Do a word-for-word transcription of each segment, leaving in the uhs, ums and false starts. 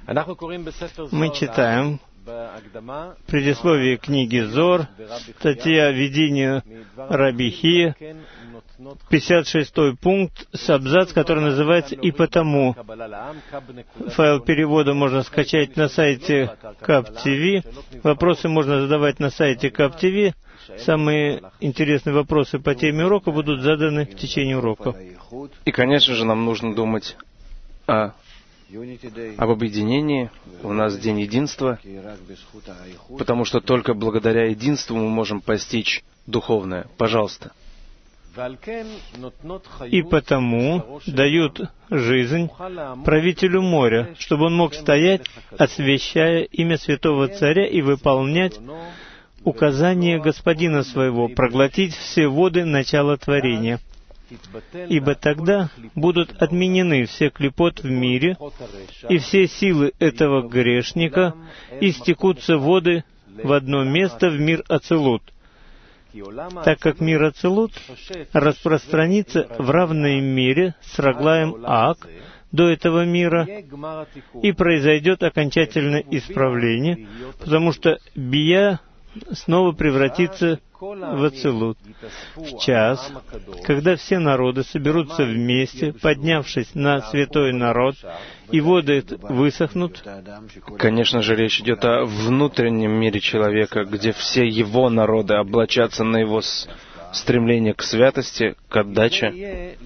Мы читаем в предисловии книги Зор, статья «Видение Раби Хия», пятьдесят шестой пункт, с абзац, который называется «И потому». Файл перевода можно скачать на сайте КАП-ТВ. Вопросы можно задавать на сайте КАП-ТВ. Самые интересные вопросы по теме урока будут заданы в течение урока. И, конечно же, нам нужно думать о, об объединении. У нас День Единства, потому что только благодаря единству мы можем постичь духовное. Пожалуйста. И потому дают жизнь правителю моря, чтобы он мог стоять, освящая имя святого царя и выполнять указание господина своего, проглотить все воды начала творения. Ибо тогда будут отменены все клепот в мире, и все силы этого грешника, и стекутся воды в одно место в мир Ацилут, так как мир Ацилут распространится в равной мере с Раглаем Ак до этого мира, и произойдет окончательное исправление, потому что Бия снова превратится в Ацилут. В час, когда все народы соберутся вместе, поднявшись на святой народ, и воды высохнут. Конечно же, речь идет о внутреннем мире человека, где все его народы облачатся на его стремление к святости, к отдаче.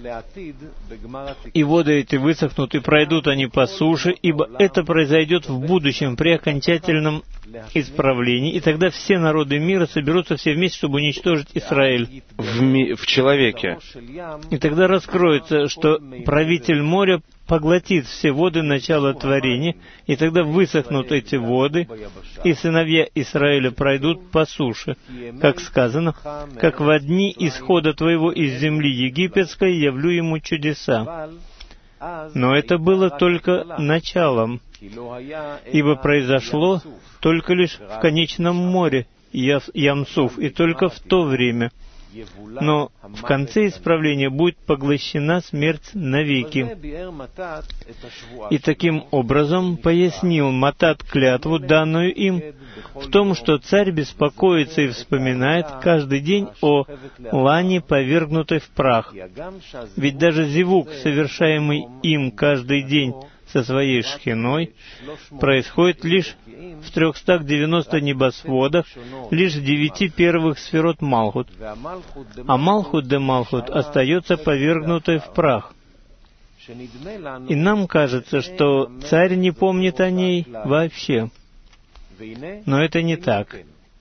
И воды эти высохнут, и пройдут они по суше, ибо это произойдет в будущем, при окончательном исправлении, и тогда все народы мира соберутся все вместе, чтобы уничтожить Израиль. В, ми- в человеке. И тогда раскроется, что правитель моря поглотит все воды начала творения, и тогда высохнут эти воды, и сыновья Израиля пройдут по суше, как сказано, «Как во дни исхода твоего из земли египетской явлю ему чудеса». Но это было только началом, ибо произошло только лишь в конечном море Ям-Суф, и только в то время. Но в конце исправления будет поглощена смерть навеки. И таким образом пояснил Матат клятву, данную им, в том, что царь беспокоится и вспоминает каждый день о лане, повергнутой в прах. Ведь даже зевук, совершаемый им каждый день со своей шхиной, происходит лишь в трехстах девяноста небосводах, лишь в девяти первых сферот Малхут, а Малхут де Малхут остается повергнутой в прах. И нам кажется, что царь не помнит о ней вообще. Но это не так,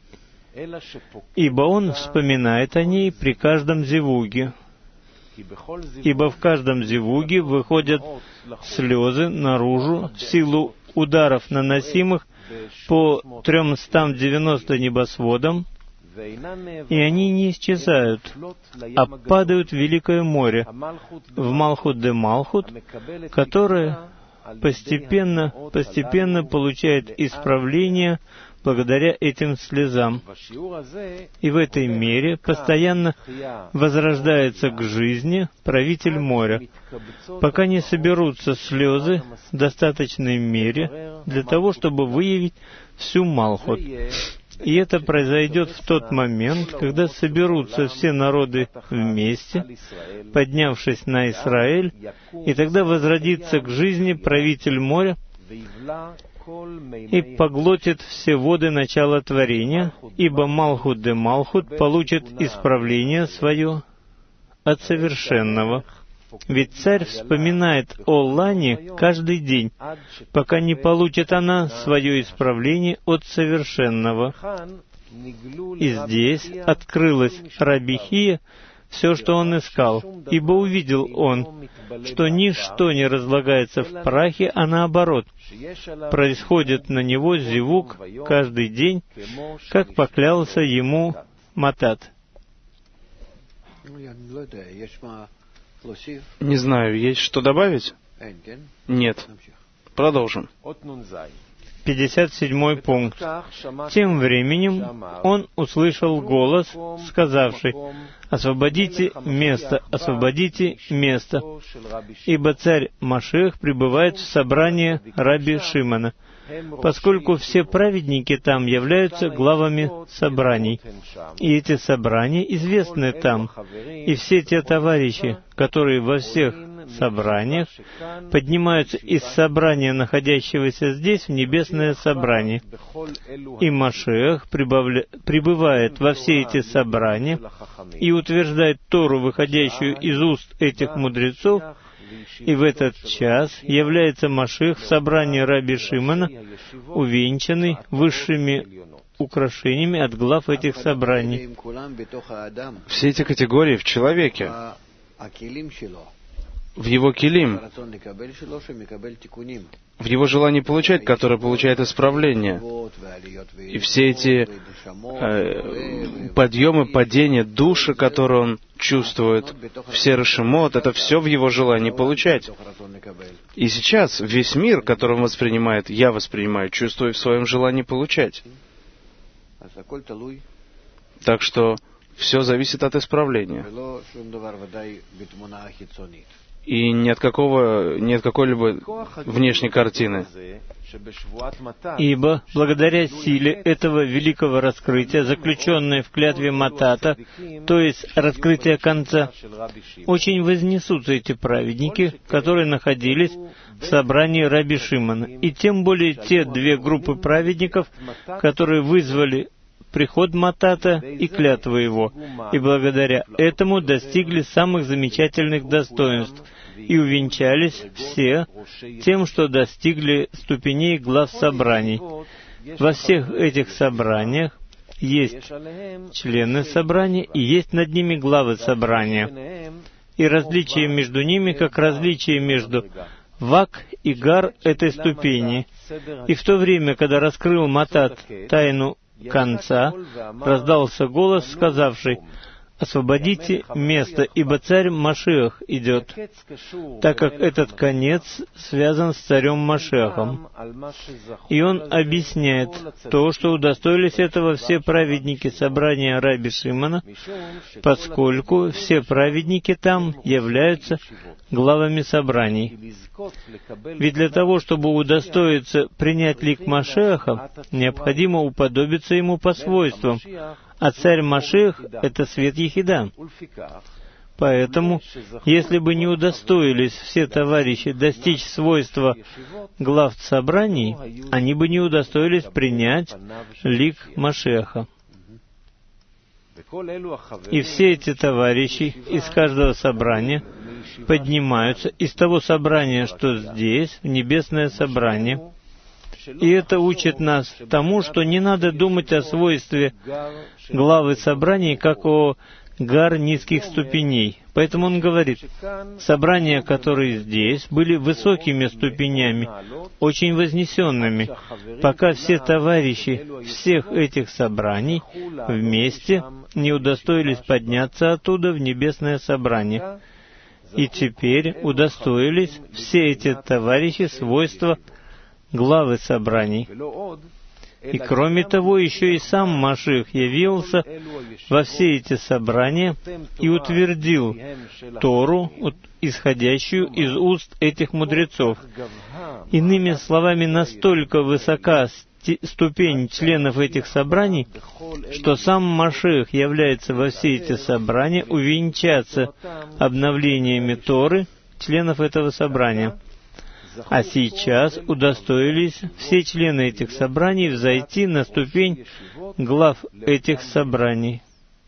ибо он вспоминает о ней при каждом зевуге. Ибо в каждом зевуге выходят слезы наружу в силу ударов, наносимых по тремстам девяноста небосводам, и они не исчезают, а падают в Великое море, в Малхут де Малхут, которое постепенно, постепенно получает исправление благодаря этим слезам. И в этой мере постоянно возрождается к жизни правитель моря, пока не соберутся слезы в достаточной мере для того, чтобы выявить всю Малхут. И это произойдет в тот момент, когда соберутся все народы вместе, поднявшись на Израиль, и тогда возродится к жизни правитель моря и поглотит все воды начала творения, ибо Малхут де Малхут получит исправление свое от совершенного. Ведь царь вспоминает о лане каждый день, пока не получит она свое исправление от совершенного. И здесь открылось Раби Хия все, что он искал, ибо увидел он, что ничто не разлагается в прахе, а наоборот, происходит на него зевук каждый день, как поклялся ему Матат. Не знаю, есть что добавить? Нет. Продолжим. пятьдесят седьмой пункт. Тем временем он услышал голос, сказавший: «Освободите место, освободите место, ибо царь Машиах пребывает в собрании Раби Шимона, поскольку все праведники там являются главами собраний, и эти собрания известны там, и все те товарищи, которые во всех собраниях поднимаются из собрания, находящегося здесь, в небесное собрание. И Машиах прибавля... прибывает во все эти собрания и утверждает Тору, выходящую из уст этих мудрецов, и в этот час является Машиах в собрании Раби Шимона, увенчанный высшими украшениями от глав этих собраний». Все эти категории в человеке, в его килим, в его желании получать, которое получает исправление. И все эти э, подъемы, падения души, которые он чувствует, все рашимот, это все в его желании получать. И сейчас весь мир, который он воспринимает, я воспринимаю, чувствую в своем желании получать. Так что все зависит от исправления. И ни от какого, ни от какой-либо внешней картины. Ибо благодаря силе этого великого раскрытия, заключенной в клятве Матата, то есть раскрытия конца, очень вознесутся эти праведники, которые находились в собрании Раби Шимона, и тем более те две группы праведников, которые вызвали приход Матата и клятву его, и благодаря этому достигли самых замечательных достоинств и увенчались все тем, что достигли ступеней глав собраний. Во всех этих собраниях есть члены собрания и есть над ними главы собрания. И различие между ними, как различие между Вак и Гар этой ступени. И в то время, когда раскрыл Матат тайну конца, раздался голос, сказавший: «Освободите место, ибо царь Машиах идет», так как этот конец связан с царем Машиахом. И он объясняет то, что удостоились этого все праведники собрания Раби Шимона, поскольку все праведники там являются главами собраний. Ведь для того, чтобы удостоиться принять лик Машиаха, необходимо уподобиться ему по свойствам, а царь Машиах — это свет Ехида. Поэтому, если бы не удостоились все товарищи достичь свойства глав собраний, они бы не удостоились принять лик Машиаха. И все эти товарищи из каждого собрания поднимаются из того собрания, что здесь, в небесное собрание. И это учит нас тому, что не надо думать о свойстве главы собраний, как о гар низких ступеней. Поэтому он говорит, собрания, которые здесь, были высокими ступенями, очень вознесенными, пока все товарищи всех этих собраний вместе не удостоились подняться оттуда в небесное собрание. И теперь удостоились все эти товарищи свойства главы собраний. И кроме того, еще и сам Машиах явился во все эти собрания и утвердил Тору, исходящую из уст этих мудрецов. Иными словами, настолько высока ступень членов этих собраний, что сам Машиах является во все эти собрания увенчаться обновлениями Торы членов этого собрания. А сейчас удостоились все члены этих собраний взойти на ступень глав этих собраний.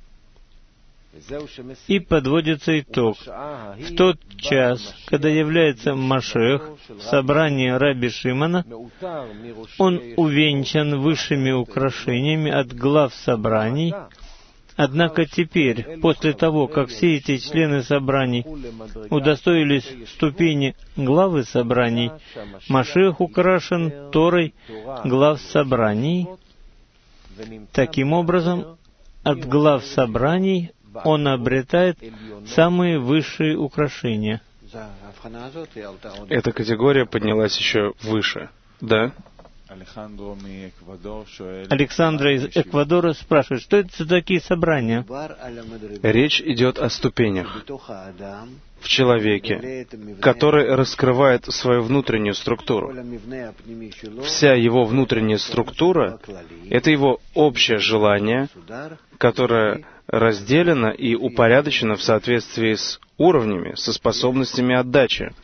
И подводится итог. В тот час, когда является Машиах в собрании Раби Шимона, он увенчан высшими украшениями от глав собраний. Однако теперь, после того, как все эти члены собраний удостоились ступени главы собраний, Машиах украшен Торой глав собраний. Таким образом, от глав собраний он обретает самые высшие украшения. Эта категория поднялась еще выше, да? Александра из Эквадора спрашивает, что это за такие собрания? Речь идет о ступенях в человеке, который раскрывает свою внутреннюю структуру. Вся его внутренняя структура — это его общее желание, которое разделено и упорядочено в соответствии с уровнями, со способностями отдачи.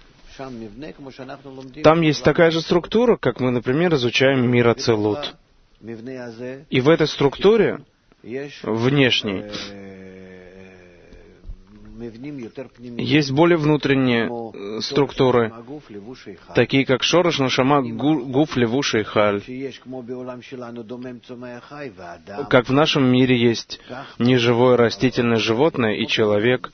Там есть такая же структура, как мы, например, изучаем мир Ацилут. И в этой структуре, внешней, есть более внутренние структуры, такие как Шорош, Нашама, Гуф, Левуш и Халь. Как в нашем мире есть неживое растительное животное и человек.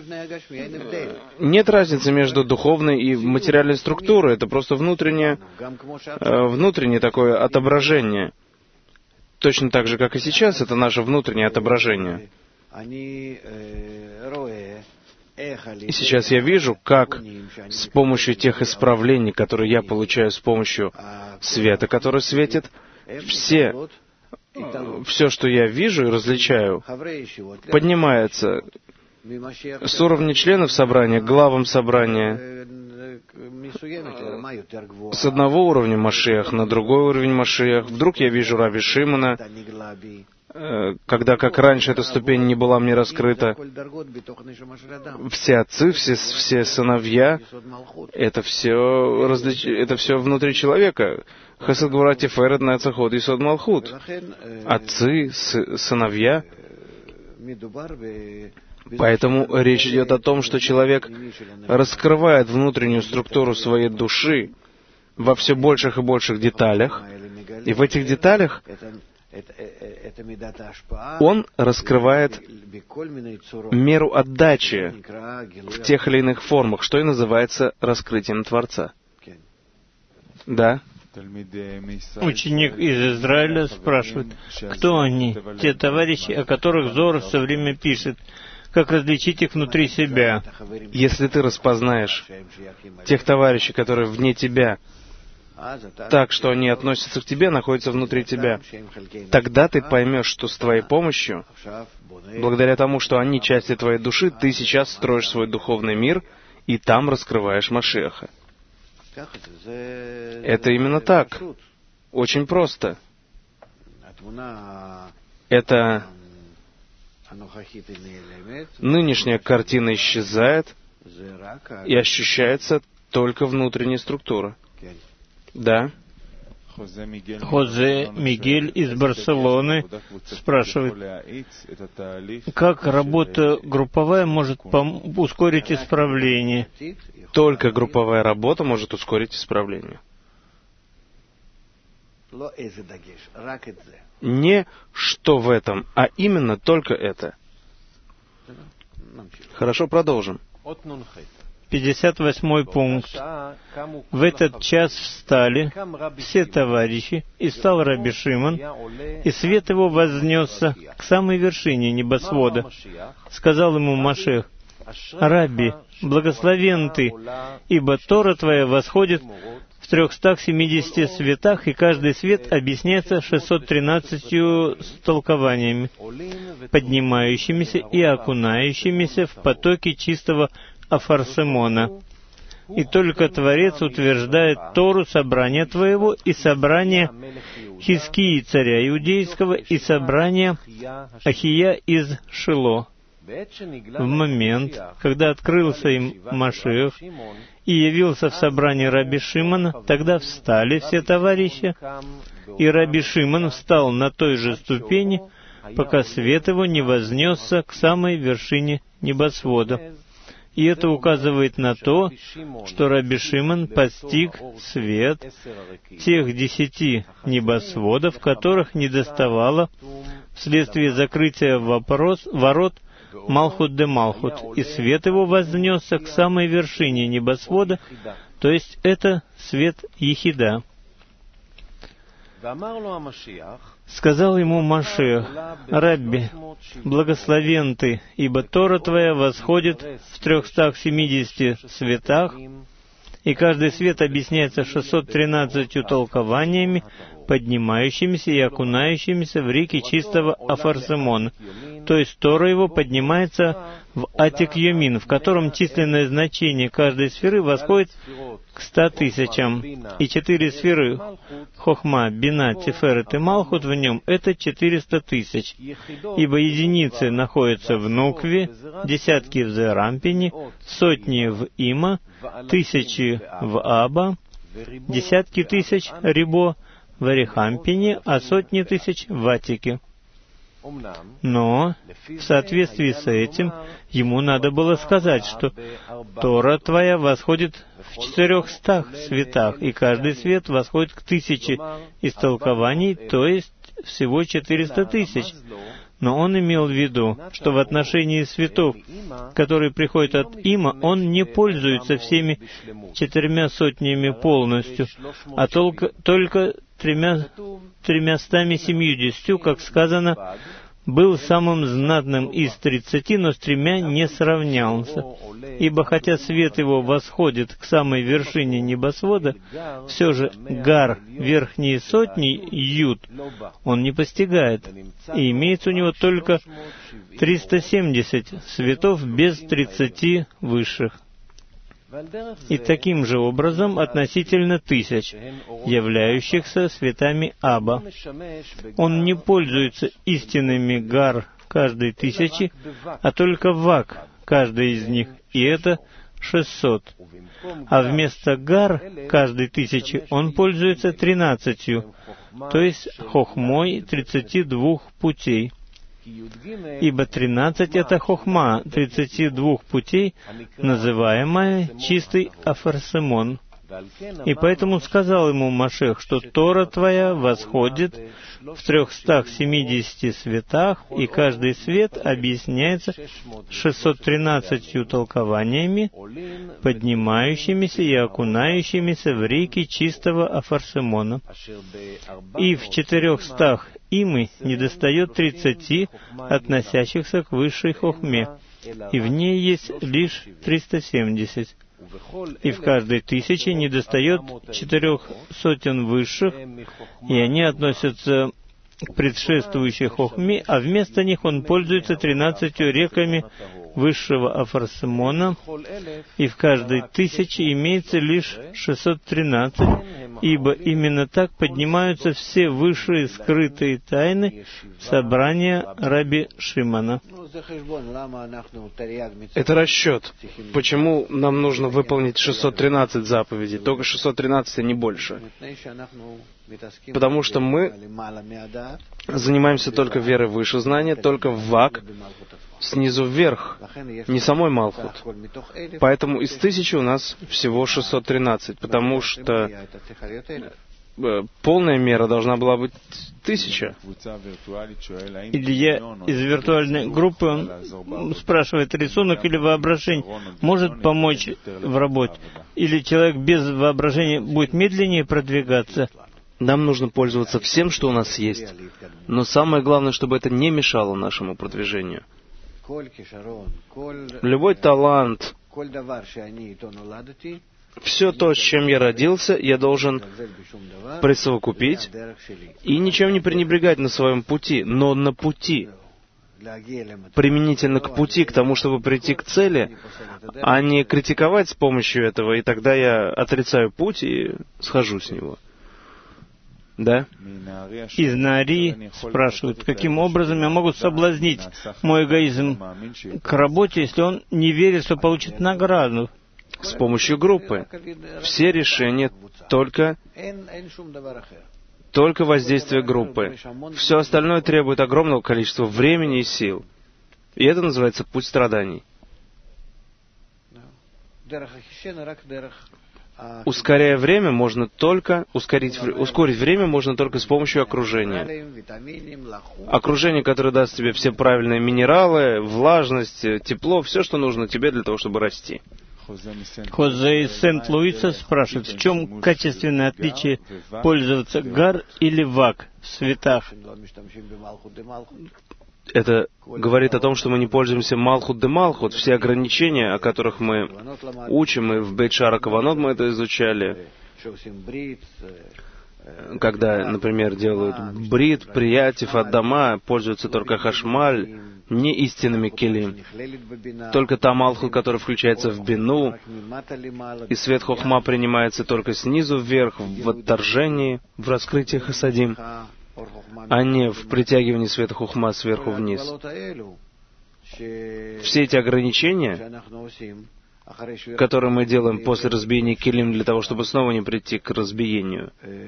Нет разницы между духовной и материальной структурой. Это просто внутреннее, внутреннее такое отображение. Точно так же, как и сейчас, это наше внутреннее отображение. И сейчас я вижу, как с помощью тех исправлений, которые я получаю с помощью света, который светит, все, все, что я вижу и различаю, поднимается с уровня членов собрания к главам собрания, с одного уровня Машиах на другой уровень Машиах. Вдруг я вижу Раби Шимона, когда, как раньше, эта ступень не была мне раскрыта. Все отцы, все, все сыновья, это все, различ... это все внутри человека. Хасид Гвура Тиферет Нецах Исод Малхут. Отцы, с... сыновья. Поэтому речь идет о том, что человек раскрывает внутреннюю структуру своей души во все больших и больших деталях, и в этих деталях он раскрывает меру отдачи в тех или иных формах, что и называется раскрытием Творца. Да? Ученик из Израиля спрашивает, кто они, те товарищи, о которых Зор все время пишет, как различить их внутри себя? Если ты распознаешь тех товарищей, которые вне тебя, так, что они относятся к тебе, находятся внутри тебя, тогда ты поймешь, что с твоей помощью, благодаря тому, что они части твоей души, ты сейчас строишь свой духовный мир, и там раскрываешь Машиаха. Это именно так. Очень просто. Это нынешняя картина исчезает и ощущается только внутренняя структура. Да. Хозе Мигель из Барселоны спрашивает, как работа групповая может пом- ускорить исправление? Только групповая работа может ускорить исправление. Не что в этом, а именно только это. Хорошо, продолжим. пятьдесят восьмой пункт. В этот час встали все товарищи, и стал Раби Шимон, и свет его вознесся к самой вершине небосвода. Сказал ему Машиах: «Рабби, благословен ты, ибо Тора твоя восходит в трехстах семидесяти светах, и каждый свет объясняется шестьсот тринадцатью толкованиями, поднимающимися и окунающимися в потоки чистого Афарсемона. И только Творец утверждает Тору собрания твоего и собрания Хискии, царя иудейского, и собрания Ахия из Шило». В момент, когда открылся им Машиах и явился в собрании Раби Шимона, тогда встали все товарищи, и Раби Шимон встал на той же ступени, пока свет его не вознесся к самой вершине небосвода. И это указывает на то, что Раби Шимон постиг свет тех десяти небосводов, которых недоставало вследствие закрытия вопрос, ворот Малхут де Малхут, и свет его вознесся к самой вершине небосвода, то есть это свет Ехида. Сказал ему Машиах: «Рабби, благословен ты, ибо Тора твоя восходит в трехстах семидесяти светах, и каждый свет объясняется шестьсот тринадцатью толкованиями, поднимающимися и окунающимися в реки чистого Афарсемона. То есть Тора его поднимается в Атик Йомин, в котором численное значение каждой сферы восходит к ста тысячам. И четыре сферы — Хохма, Бина, Тиферет и Малхут в нем — это четыреста тысяч. Ибо единицы находятся в Нукве, десятки в Зерампине, сотни в Има, тысячи в Аба, десятки тысяч Рибо в Арихампине, а сотни тысяч в Атике. Но в соответствии с этим ему надо было сказать, что Тора твоя восходит в четырехстах светах, и каждый свет восходит к тысяче истолкований, то есть всего четыреста тысяч. Но он имел в виду, что в отношении светов, которые приходят от Има, он не пользуется всеми четырьмя сотнями полностью, а только, только тремя, тремястами семьюдесятью, как сказано, был самым знатным из тридцати, но с тремя не сравнялся. Ибо хотя свет его восходит к самой вершине небосвода, все же гар верхней сотни, Юд, он не постигает, и имеется у него только триста семьдесят светов без тридцати высших. И таким же образом относительно тысяч, являющихся светами Аба. Он не пользуется истинными гар каждой тысячи, а только вак каждой из них, и это шестьсот. А вместо гар каждой тысячи он пользуется тринадцатью, то есть хохмой тридцати двух путей. Ибо тринадцать — это хохма тридцати двух путей, называемая чистый Афарсемон. И поэтому сказал ему Машех, что Тора твоя восходит в трехстах семидесяти светах, и каждый свет объясняется шестьсот тринадцатью толкованиями, поднимающимися и окунающимися в реки чистого Афарсемона. И в четырехстах имы недостает тридцати, относящихся к высшей хохме, и в ней есть лишь триста семьдесят. И в каждой тысяче недостает четырех сотен высших, и они относятся к предшествующей хохме, а вместо них он пользуется тринадцатью реками высшего Афарсемона, и в каждой тысяче имеется лишь шестьсот тринадцать, ибо именно так поднимаются все высшие скрытые тайны собрания Раби Шимона. Это расчет. Почему нам нужно выполнить шестьсот тринадцать заповедей? Только шестьсот тринадцать, а не больше. Потому что мы занимаемся только верой выше знания, только в вак, снизу вверх, не самой Малхут. Поэтому из тысячи у нас всего шестьсот тринадцать, потому что полная мера должна была быть тысяча. Илья из виртуальной группы, он спрашивает, рисунок или воображение может помочь в работе? Или человек без воображения будет медленнее продвигаться? Нам нужно пользоваться всем, что у нас есть. Но самое главное, чтобы это не мешало нашему продвижению. Любой талант, все то, с чем я родился, я должен присовокупить и ничем не пренебрегать на своем пути, но на пути, применительно к пути, к тому, чтобы прийти к цели, а не критиковать с помощью этого, и тогда я отрицаю путь и схожу с него. Да? Из Нари спрашивают, каким образом я могу соблазнить мой эгоизм к работе, если он не верит, что получит награду? С помощью группы. Все решения только, только воздействие группы. Все остальное требует огромного количества времени и сил. И это называется путь страданий. Ускоряя время можно только, ускорить, ускорить время можно только с помощью окружения. Окружение, которое даст тебе все правильные минералы, влажность, тепло, все, что нужно тебе для того, чтобы расти. Хозе из Сент-Луиса спрашивает, в чем качественное отличие пользоваться гар или вак в светах? это говорит о том, что мы не пользуемся Малхут де Малхут. Все ограничения, о которых мы учим, и в Бейт Шара Каванот мы это изучали, когда, например, делают брит, приятив от дома, пользуются только хашмаль, не истинными келим. Только та Малхут, которая включается в бину, и свет хохма принимается только снизу вверх, в отторжении, в раскрытии хасадим, а не в притягивании света хохма сверху вниз. Все эти ограничения, которые мы делаем после разбиения келим для того, чтобы снова не прийти к разбиению,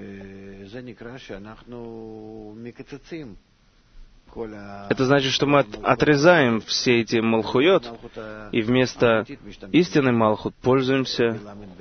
это значит, что мы от, отрезаем все эти малхуйот, и вместо истинной малхут пользуемся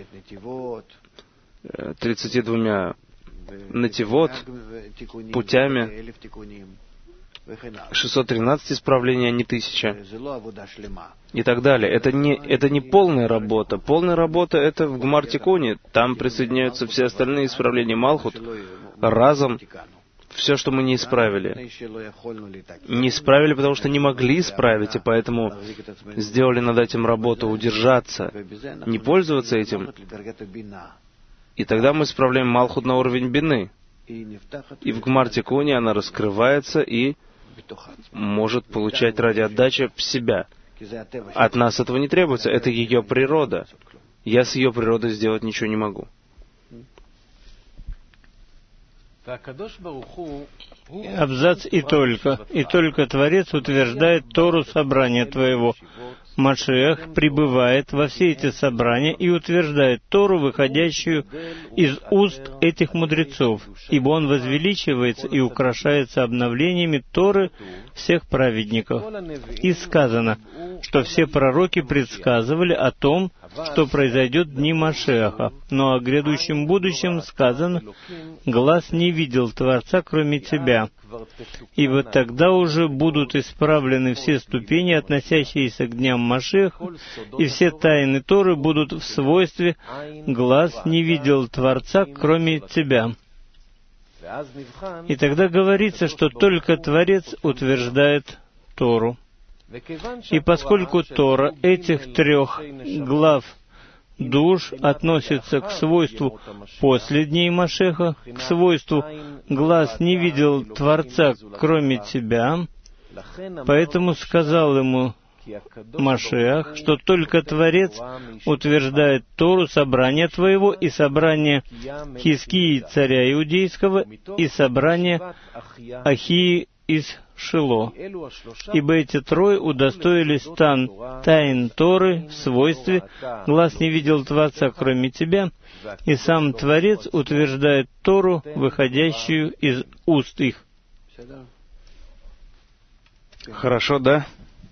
тридцатью двумя нативот, путями, шестьсот тринадцать исправлений, а не тысяча, и так далее. Это не, это не полная работа. Полная работа — это в Гмар Тикуне. Там присоединяются все остальные исправления Малхут разом. Все, что мы не исправили. Не исправили, потому что не могли исправить, и поэтому сделали над этим работу, удержаться, не пользоваться этим. И тогда мы исправляем Малхут на уровень бины. И в Гмар Тикуне она раскрывается и может получать ради отдачи в себя. От нас этого не требуется, это ее природа. Я с ее природой сделать ничего не могу. Абзац и только. И только Творец утверждает Тору собрания твоего. Машиах прибывает во все эти собрания и утверждает Тору, выходящую из уст этих мудрецов, ибо он возвеличивается и украшается обновлениями Торы всех праведников. И сказано, что все пророки предсказывали о том, что произойдет в дни Машиаха, но о грядущем будущем сказано, «Глаз не видел Творца, кроме тебя». И вот тогда уже будут исправлены все ступени, относящиеся к дням Машиаха, и все тайны Торы будут в свойстве «Глаз не видел Творца, кроме тебя». И тогда говорится, что только Творец утверждает Тору. И поскольку Тора этих трех глав душ относится к свойству после дней Машеха, к свойству «глаз не видел Творца, кроме тебя», поэтому сказал ему Машиах, что только Творец утверждает Тору, собрание твоего, и собрание Хискии, царя иудейского, и собрание Ахии из Шило. Ибо эти трое удостоились тан, тайн Торы в свойстве «глаз не видел Творца, кроме тебя», и сам Творец утверждает Тору, выходящую из уст их. Хорошо, да?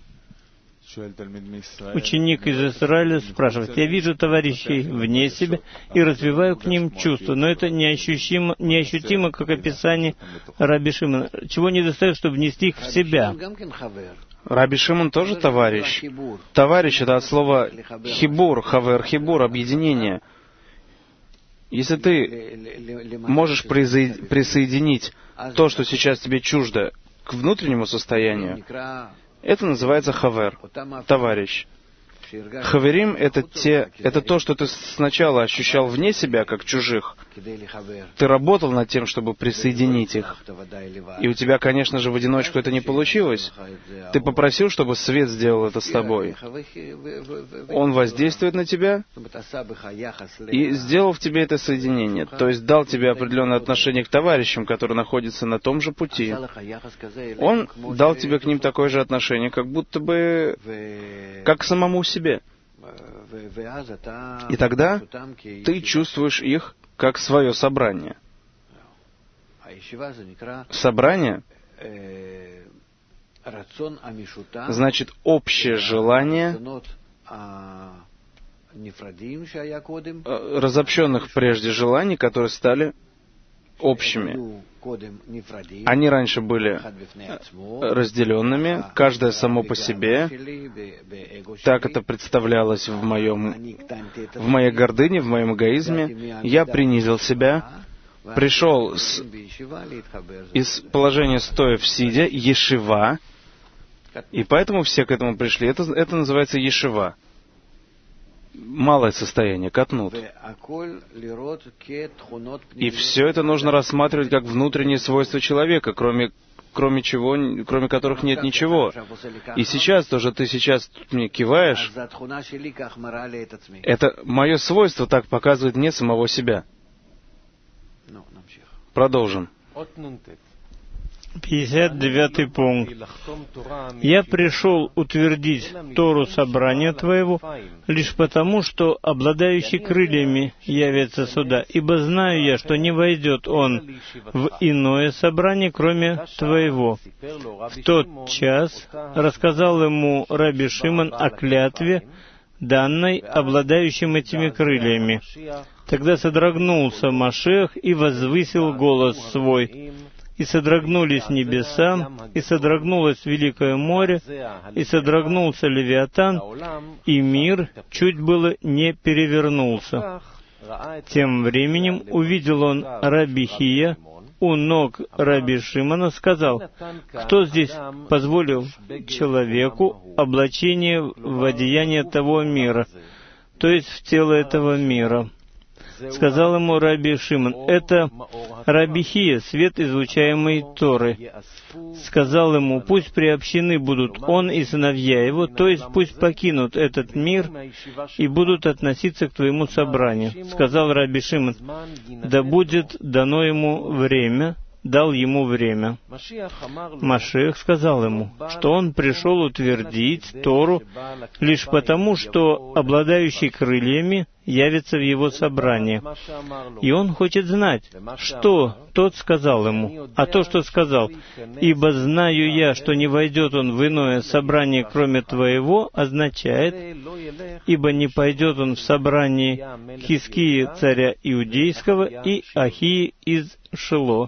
Ученик из Израиля спрашивает: «Я вижу товарищей вне себя и развиваю к ним чувства, но это неощутимо, неощутимо как описание Раби Шимона. Чего не достает, чтобы внести их в себя?» Раби Шимон тоже товарищ. Товарищ — это от слова хибур, хавер, хибур, объединение. Если ты можешь присоединить то, что сейчас тебе чуждо, к внутреннему состоянию, это называется хавер, товарищ. Хаверим — это те, это то, что ты сначала ощущал вне себя, как чужих. Ты работал над тем, чтобы присоединить их. И у тебя, конечно же, в одиночку это не получилось. Ты попросил, чтобы свет сделал это с тобой. Он воздействует на тебя и сделал в тебе это соединение. То есть дал тебе определенное отношение к товарищам, которые находятся на том же пути. Он дал тебе к ним такое же отношение, как будто бы как к самому себе. И тогда ты чувствуешь их как свое собрание. Собрание значит общее желание разобщенных прежде желаний, которые стали общими. Они раньше были разделенными, каждое само по себе. Так это представлялось в моем, в моей гордыне, в моем эгоизме. Я принизил себя, пришел с, из положения стоя в сидя, ешива, И поэтому все к этому пришли. Это, это называется ешива. Малое состояние, катнут. И все это нужно рассматривать как внутренние свойства человека, кроме, кроме чего, кроме которых нет ничего. И сейчас тоже ты сейчас мне киваешь. Это мое свойство так показывает мне самого себя. Продолжим. пятьдесят девятый пункт. «Я пришел утвердить Тору собрания твоего лишь потому, что обладающий крыльями явится сюда, ибо знаю я, что не войдет он в иное собрание, кроме твоего». В тот час рассказал ему Раби Шимон о клятве, данной обладающим этими крыльями. Тогда содрогнулся Машиах и возвысил голос свой. И содрогнулись небеса, и содрогнулось великое море, и содрогнулся Левиатан, и мир чуть было не перевернулся. Тем временем увидел он Раби Хия у ног Раби Шимона, сказал: «Кто здесь позволил человеку облачение в одеяние того мира, то есть в тело этого мира?» Сказал ему Раби Шимон: «Это Раби Хия, свет, излучаемый Торы». Сказал ему: «Пусть приобщены будут он и сыновья его, то есть пусть покинут этот мир и будут относиться к твоему собранию». Сказал Раби Шимон: «Да будет дано ему время». Дал ему время. Машиах сказал ему, что он пришел утвердить Тору лишь потому, что обладающий крыльями явится в его собрание. И он хочет знать, что тот сказал ему. А то, что сказал: «Ибо знаю я, что не войдет он в иное собрание, кроме твоего», означает: «Ибо не пойдет он в собрание Хискии, царя Иудейского, и Ахии из Шило».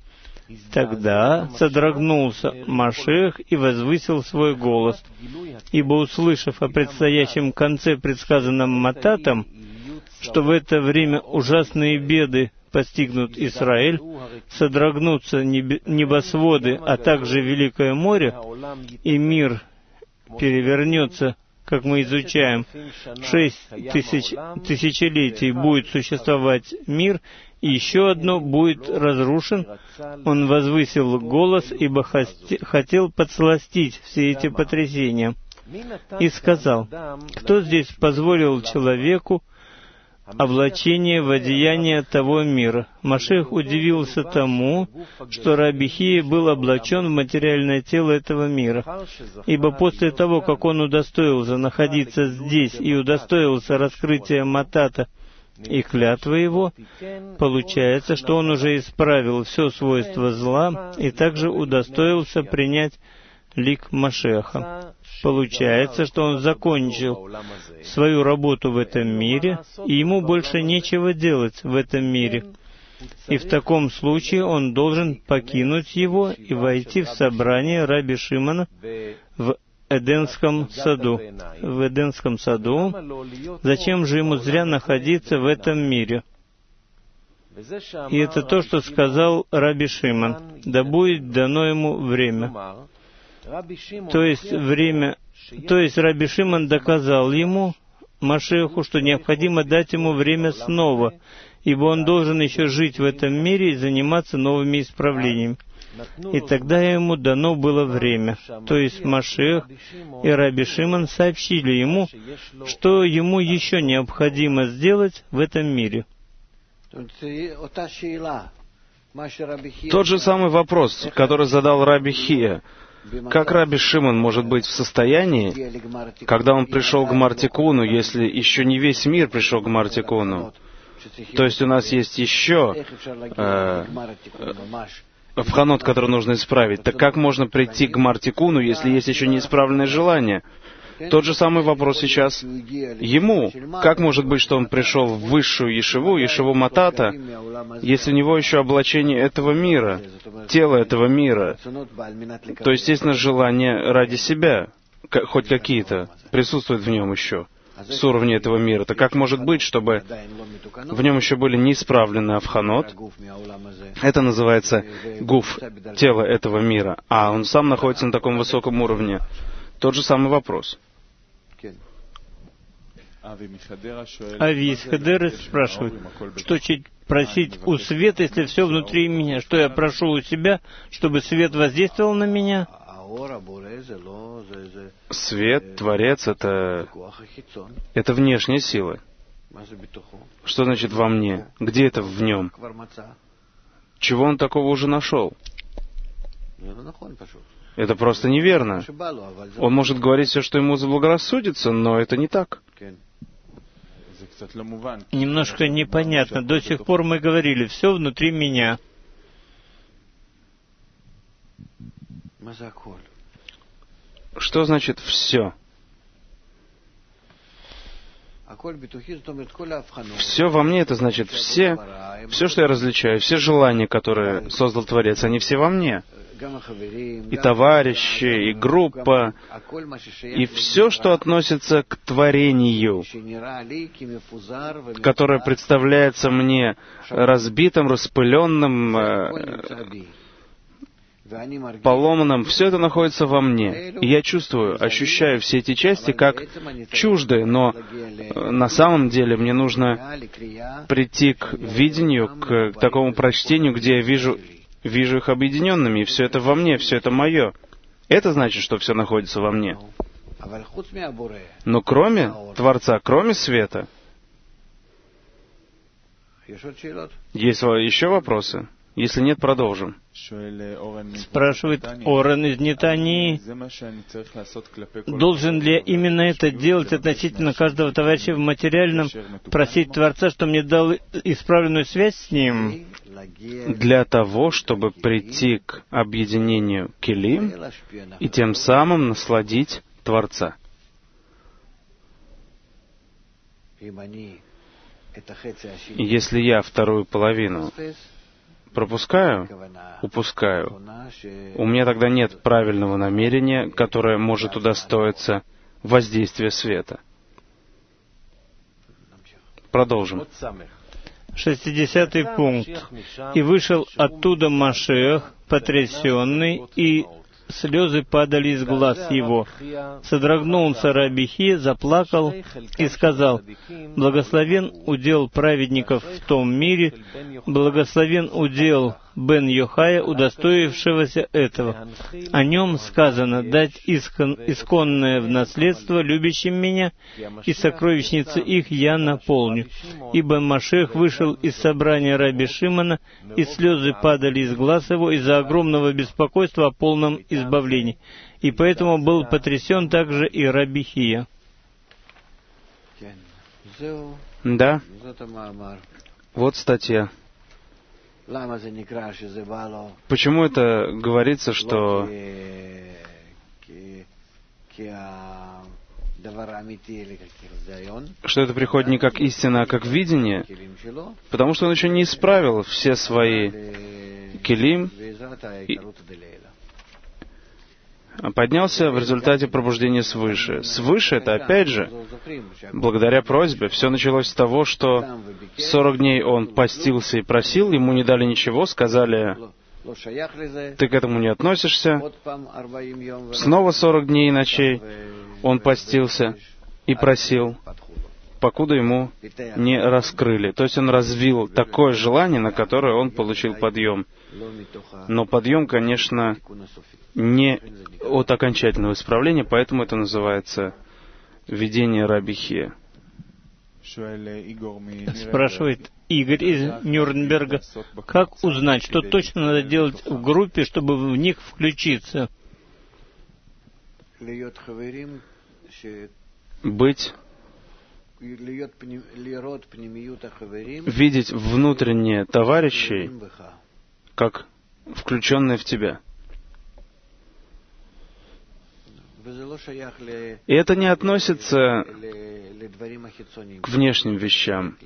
Тогда содрогнулся Машиах и возвысил свой голос, ибо, услышав о предстоящем конце, предсказанном Мататом, что в это время ужасные беды постигнут Израиль, содрогнутся небосводы, а также Великое море, и мир перевернется, как мы изучаем, шесть тысяч, тысячелетий будет существовать мир, и еще одно будет разрушен. Он возвысил голос, ибо хотел подсластить все эти потрясения, и сказал: «Кто здесь позволил человеку облачение в одеяние того мира?» Машиах удивился тому, что Раби Хия был облачен в материальное тело этого мира, ибо после того, как он удостоился находиться здесь и удостоился раскрытия Матата и клятвы его, получается, что он уже исправил все свойства зла и также удостоился принять лик Машиаха. Получается, что он закончил свою работу в этом мире, и ему больше нечего делать в этом мире. И в таком случае он должен покинуть его и войти в собрание Раби Шимона в Эдемском саду. В Эдемском саду. Зачем же ему зря находиться в этом мире? И это то, что сказал Раби Шимон: «Да будет дано ему время». То есть время, то есть Раби Шимон доказал ему, Машиаху, что необходимо дать ему время снова, ибо он должен еще жить в этом мире и заниматься новыми исправлениями. И тогда ему дано было время. То есть Машиах и Раби Шимон сообщили ему, что ему еще необходимо сделать в этом мире. Тот же самый вопрос, который задал Раби Хия. Как Раби Шимон может быть в состоянии, когда он пришел к Мартикуну, если еще не весь мир пришел к Мартикуну? То есть у нас есть еще э, авханот, который нужно исправить. Так как можно прийти к Мартикуну, если есть еще неисправленное желание? Тот же самый вопрос сейчас ему. Как может быть, что он пришел в высшую ешиву, ешиву Матата, если у него еще облачение этого мира, тело этого мира? То, естественно, желания ради себя, хоть какие-то, присутствуют в нем еще. с уровня этого мира, то как может быть, чтобы в нем еще были неисправлены авханот? Это называется гуф, тело этого мира, а он сам находится на таком высоком уровне. Тот же самый вопрос. Ави из Хедеры спрашивает, что чуть просить у света, если все внутри меня, что я прошу у себя, чтобы свет воздействовал на меня? Свет, Творец, это, это внешняя сила. Что значит во мне? Где это в нем? Чего он такого уже нашел? Это просто неверно. Он может говорить все, что ему заблагорассудится, но это не так. Немножко непонятно. До сих пор мы говорили, все внутри меня. Что значит «все»? Все во мне, это значит все, все, что я различаю, все желания, которые создал Творец, они все во мне. И товарищи, и группа, и все, что относится к творению, которое представляется мне разбитым, распыленным, поломанным, все это находится во мне. И я чувствую, ощущаю все эти части как чуждые, но на самом деле мне нужно прийти к видению, к такому прочтению, где я вижу, вижу их объединенными, и все это во мне, все это мое. Это значит, что все находится во мне. Но кроме Творца, кроме света, есть еще вопросы? Если нет, продолжим. Спрашивает Орен из Нетании, должен ли я именно это делать относительно каждого товарища в материальном, просить Творца, что мне дал исправленную связь с ним? Для того, чтобы прийти к объединению келим и тем самым насладить Творца. Если я вторую половину пропускаю, упускаю, у меня тогда нет правильного намерения, которое может удостоиться воздействия света. Продолжим. шестидесятый пункт. «И вышел оттуда Машиах, потрясенный, и слезы падали из глаз его. Содрогнулся Раби Хия, заплакал и сказал: благословен удел праведников в том мире, благословен удел Бен Йохая, удостоившегося этого. О нем сказано: дать искон, исконное в наследство любящим меня, и сокровищницы их я наполню. Ибо Машиах вышел из собрания Раби Шимона, и слезы падали из глаз его из-за огромного беспокойства о полном избавлении. И поэтому был потрясен также и Раби Хия». Да, вот статья. Почему это говорится, что что это приходит не как истина, а как видение? Потому что он еще не исправил все свои келим и поднялся в результате пробуждения свыше. Свыше — это, опять же, благодаря просьбе. Все началось с того, что сорок дней он постился и просил, ему не дали ничего, сказали: ты к этому не относишься. Снова сорок дней и ночей он постился и просил, покуда ему не раскрыли. То есть он развил такое желание, на которое он получил подъем. Но подъем, конечно, не от окончательного исправления, поэтому это называется видение Раби Хия. Спрашивает Игорь из Нюрнберга, как узнать, что точно надо делать в группе, чтобы в них включиться? Быть, видеть внутренние товарищей, как включенные в тебя. И это не относится к внешним вещам.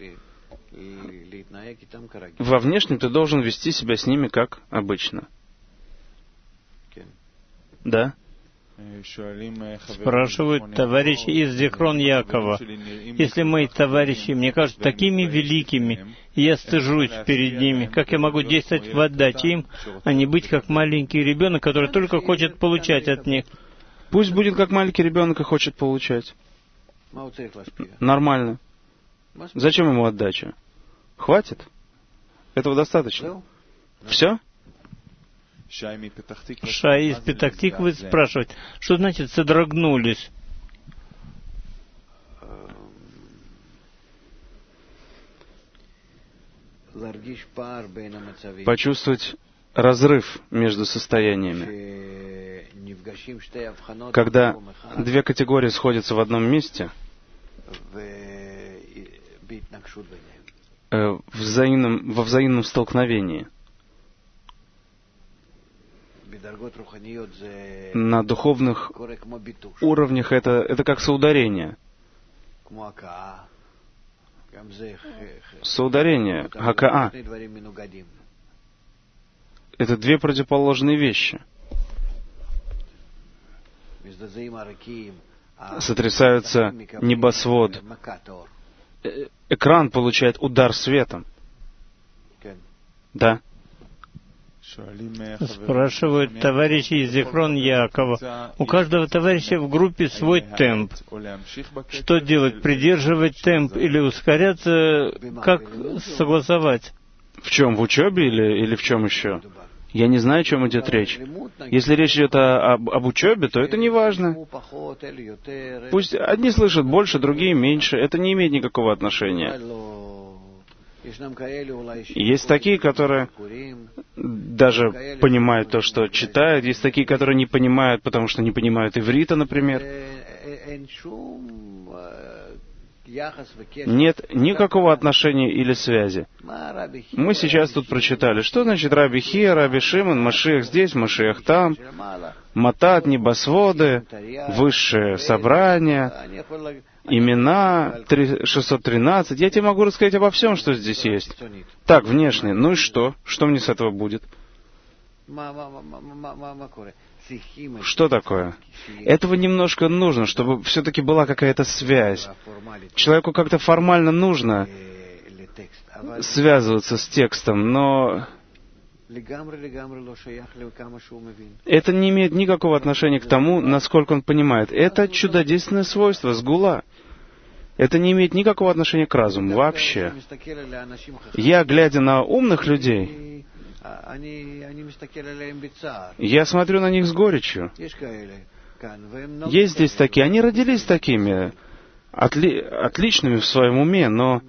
Во внешнем ты должен вести себя с ними как обычно. Да? Спрашивают товарищи из Зихрон Якова. Если мои товарищи мне кажутся такими великими, и я стыжусь перед ними, как я могу действовать в отдаче им, а не быть как маленький ребенок, который только хочет получать от них? Пусть будет как маленький ребенок и хочет получать. Нормально. Зачем ему отдача? Хватит? Этого достаточно. Все? Шай из Петахтиквы спрашивает, что значит «содрогнулись»? Почувствовать разрыв между состояниями. Когда две категории сходятся в одном месте, э, взаимном, во взаимном столкновении. На духовных уровнях это, это как соударение. Соударение, хакаа. Это две противоположные вещи. Сотрясаются небосвод. Экран получает удар светом. Да. Спрашивают товарищи из Зихрон Якова. У каждого товарища в группе свой темп. Что делать? Придерживать темп или ускоряться? Как согласовать? В чем? В учебе или, или в чем еще? Я не знаю, о чем идет речь. Если речь идет о, об, об учебе, то это не важно. Пусть одни слышат больше, другие меньше. Это не имеет никакого отношения. Есть такие, которые даже понимают то, что читают. Есть такие, которые не понимают, потому что не понимают иврита, например. Нет никакого отношения или связи. Мы сейчас тут прочитали, что значит Раби Хия, Раби Шимон, Машиах здесь, Машиах там, Матат, небосводы, высшее собрание, имена, шестьсот тринадцать. Я тебе могу рассказать обо всем, что здесь есть. Так, внешне. Ну и что? Что мне с этого будет? Что такое? Этого немножко нужно, чтобы все-таки была какая-то связь. Человеку как-то формально нужно связываться с текстом, но это не имеет никакого отношения к тому, насколько он понимает. Это чудодейственное свойство, сгула. Это не имеет никакого отношения к разуму вообще. Я, глядя на умных людей, я смотрю на них с горечью. Есть здесь такие, они родились такими, отли, отличными в своем уме, но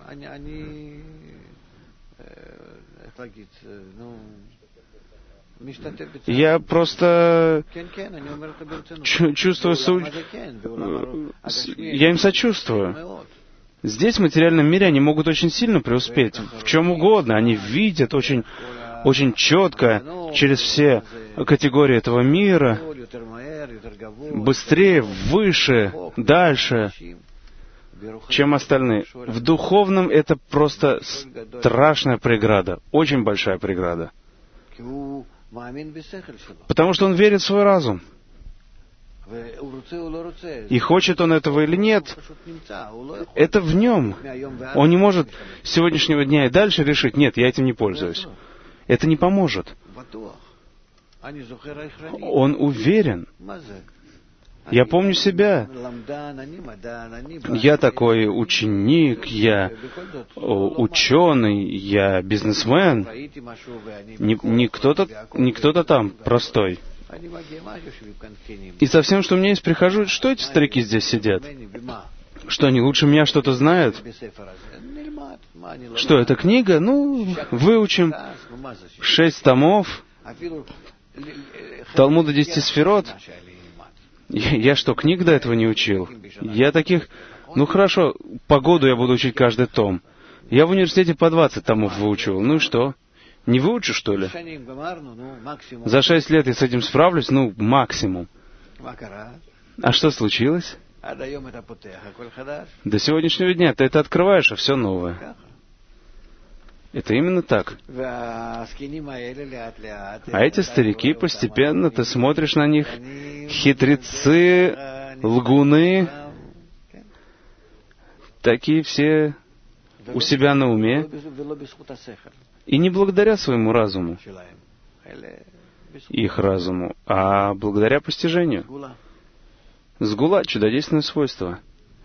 я просто чувствую, су... я им сочувствую. Здесь, в материальном мире, они могут очень сильно преуспеть. В чем угодно. Они видят очень, очень четко через все категории этого мира. Быстрее, выше, дальше, чем остальные. В духовном это просто страшная преграда. Очень большая преграда. Потому что он верит в свой разум. И хочет он этого или нет, это в нем. Он не может с сегодняшнего дня и дальше решить, нет, я этим не пользуюсь. Это не поможет. Он уверен. Я помню себя. Я такой ученик, я ученый, я бизнесмен. Не, не кто-то, не кто-то там простой. И со всем, что у меня есть, прихожу, что эти старики здесь сидят? Что, они лучше меня что-то знают? Что, это книга? Ну, выучим. Шесть томов. Талмуда десяти сферот. Я, я что, книг до этого не учил? Я таких... Ну хорошо, по году я буду учить каждый том. Я в университете по двадцать томов выучил. Ну и что? Не выучу, что ли? За шесть лет я с этим справлюсь, ну, максимум. А что случилось? До сегодняшнего дня ты это открываешь, а все новое. Это именно так. А эти старики постепенно, ты смотришь на них, хитрецы, лгуны, такие все у себя на уме, и не благодаря своему разуму, их разуму, а благодаря постижению. Сгула — чудодейственное свойство.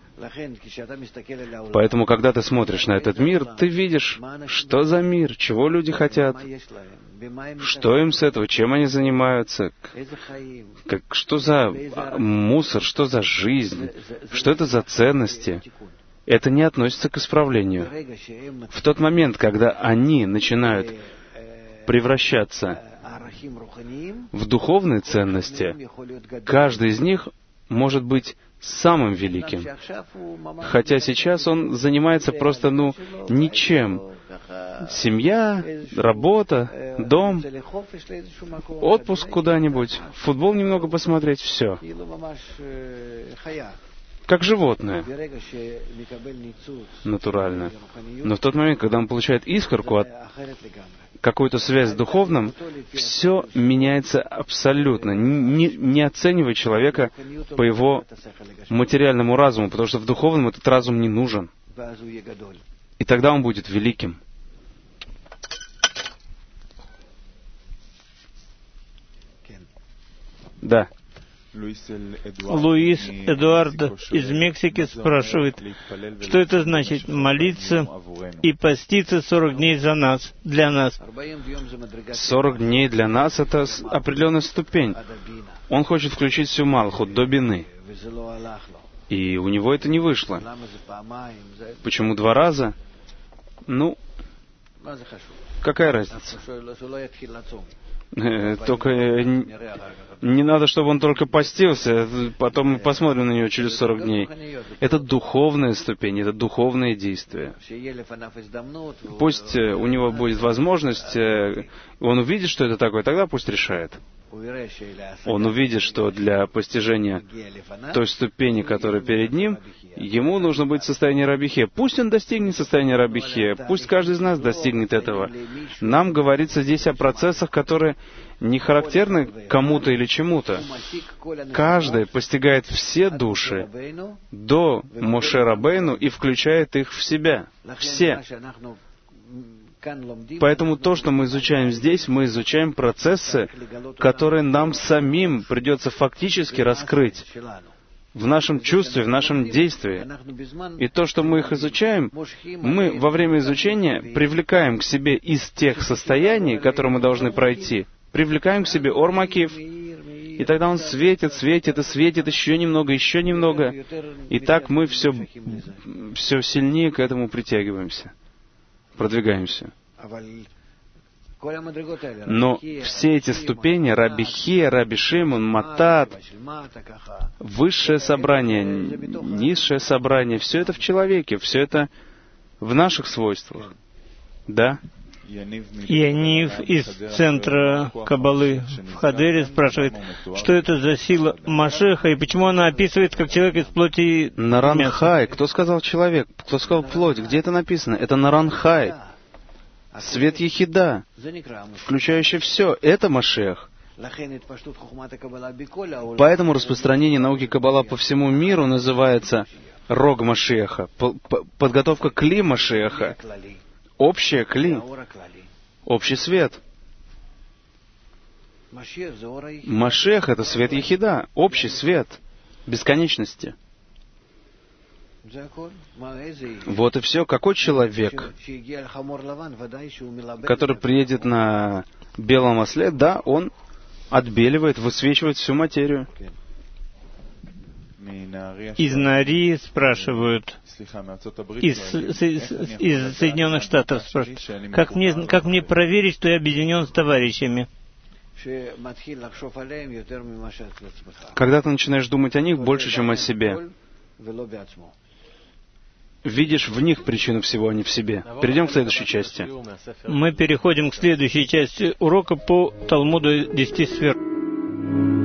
Поэтому, когда ты смотришь на этот мир, ты видишь, что за мир, чего люди хотят, что им с этого, чем они занимаются, как, что за мусор, что за жизнь, что это за ценности. Это не относится к исправлению. В тот момент, когда они начинают превращаться в духовные ценности, каждый из них может быть самым великим. Хотя сейчас он занимается просто, ну, ничем. Семья, работа, дом, отпуск куда-нибудь, футбол немного посмотреть, все. Как животное. Натурально. Но в тот момент, когда он получает искорку от какую-то связь с духовным, все меняется абсолютно. Не, не оценивай человека по его материальному разуму, потому что в духовном этот разум не нужен. И тогда он будет великим. Да. Луис Эдуардо из Мексики спрашивает, что это значит молиться и поститься сорок дней за нас, для нас. сорок дней для нас — это определенная ступень. Он хочет включить всю Малхут до бины. И у него это не вышло. Почему два раза? Ну, какая разница? Только не надо, чтобы он только постился, потом мы посмотрим на него через сорок дней. Это духовная ступень, это духовное действие. Пусть у него будет возможность, он увидит, что это такое, тогда пусть решает. Он увидит, что для постижения той ступени, которая перед ним, ему нужно быть в состоянии рабихе. Пусть он достигнет состояния рабихе, пусть каждый из нас достигнет этого. Нам говорится здесь о процессах, которые не характерны кому-то или чему-то. Каждый постигает все души до Моше Рабейну и включает их в себя. Все. Поэтому то, что мы изучаем здесь, мы изучаем процессы, которые нам самим придется фактически раскрыть в нашем чувстве, в нашем действии. И то, что мы их изучаем, мы во время изучения привлекаем к себе из тех состояний, которые мы должны пройти, привлекаем к себе Ор Макиф, и тогда он светит, светит и светит еще немного, еще немного. И так мы все, все сильнее к этому притягиваемся, продвигаемся. Но все эти ступени, Раби Хия, Раби Шимон, Матат, высшее собрание, низшее собрание, все это в человеке, все это в наших свойствах. Да? Янив из центра Каббалы в Хадере спрашивает, что это за сила Машеха и почему она описывается как человек из плоти и мяса. Наранхай. Кто сказал человек? Кто сказал плоть? Где это написано? Это Наранхай. Свет Ехида, включающий все. Это Машех. Поэтому распространение науки Каббала по всему миру называется Рог Машеха, подготовка Кли Машеха, общее Кли, общий свет. Машех — это свет Ехида, общий свет бесконечности. Вот и все. Какой человек, который приедет на белом осле, да, он отбеливает, высвечивает всю материю. Из Нарии спрашивают, из, из, из Соединенных Штатов спрашивают, как мне, как мне проверить, что я объединен с товарищами? Когда ты начинаешь думать о них больше, чем о себе, видишь в них причину всего, а не в себе. Перейдем к следующей части. Мы переходим к следующей части урока по Талмуду десяти сфер.